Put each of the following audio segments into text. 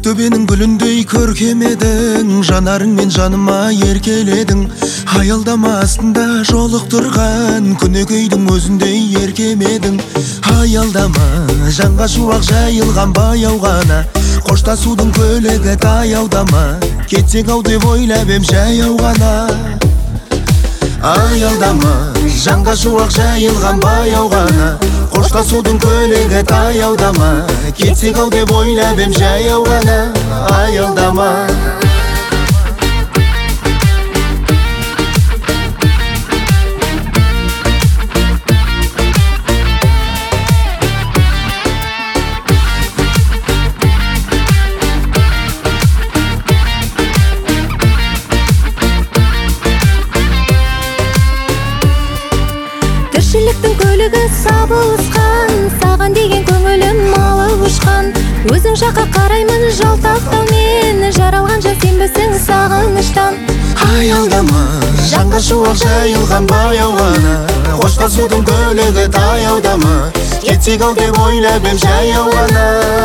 төбенің гүліндей көркем едің, жанарыңмен жаныма еркеледің. Аялдама астында жолықтырған күнекейдің өзіндей еркем едің. Аялдама, жанға шуақ жайылған баяу ғана, қоштасудың көлігі таяудама, кетсек ау деп ойлап ем жаяу ғана. Аялдама, жанға шуақ жайылған баяу ғана, қоштасудың көлігі таяудама, кетсек ау деп ойлап ем жаяу ғана. Аялдама. Тіршіліктің көлігі сабылысқан, саған деген көңілім малы ұшқан. Өзің жаққа қараймын жалтақтаумен, жаралған жан сенбісің сағыныштан. Аялдама, жанға шуақ жайылған баяу ғана, қоштасудың көлігі таяудама, кетсек ау деп ойлап ем жаяу ғана.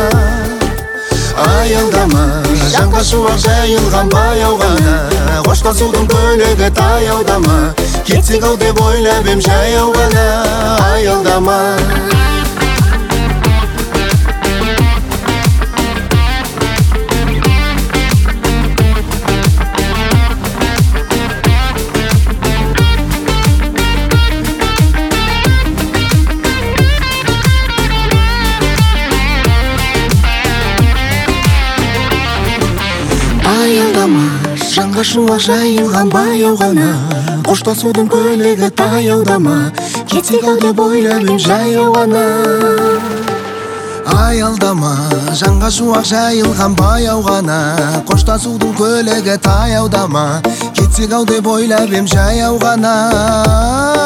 Аялдама, жанға шуақ жайылған баяу ғана, қоштасудың көлігі таяудама, кетсек ау деп ойлап ем жаяу ғана. Аялдама. Аялдама, жанға шуақ жайылған баяу ғана, қоштасудың көлігі таяудама, кетсек ау деп ойлап ем жаяу ғана. Аялдама, жанға шуақ жайылған баяу ғана, қоштасудың көлігі таяудама, кетсек ау деп ойлап ем жаяу ғана.